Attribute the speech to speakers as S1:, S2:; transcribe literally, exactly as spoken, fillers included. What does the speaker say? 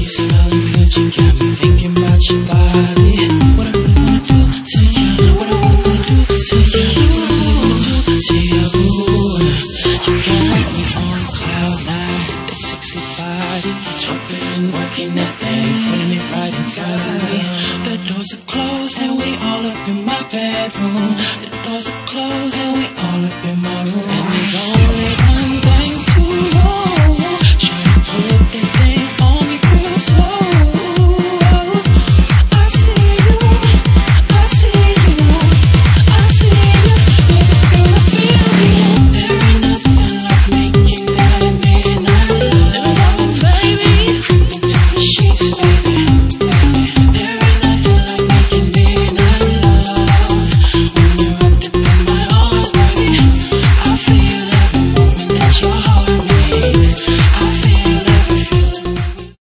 S1: you smelling good, you got me thinking about your body. What I really wanna do to you, what I really wanna do to you, what I really wanna do to you. You got me on cloud nine, that sexy body, swapping and working that thing, putting it right in front of me. The doors are closed and we all up in my bedroom. The doors are closed and we all up in my room. And there's only one thing to know.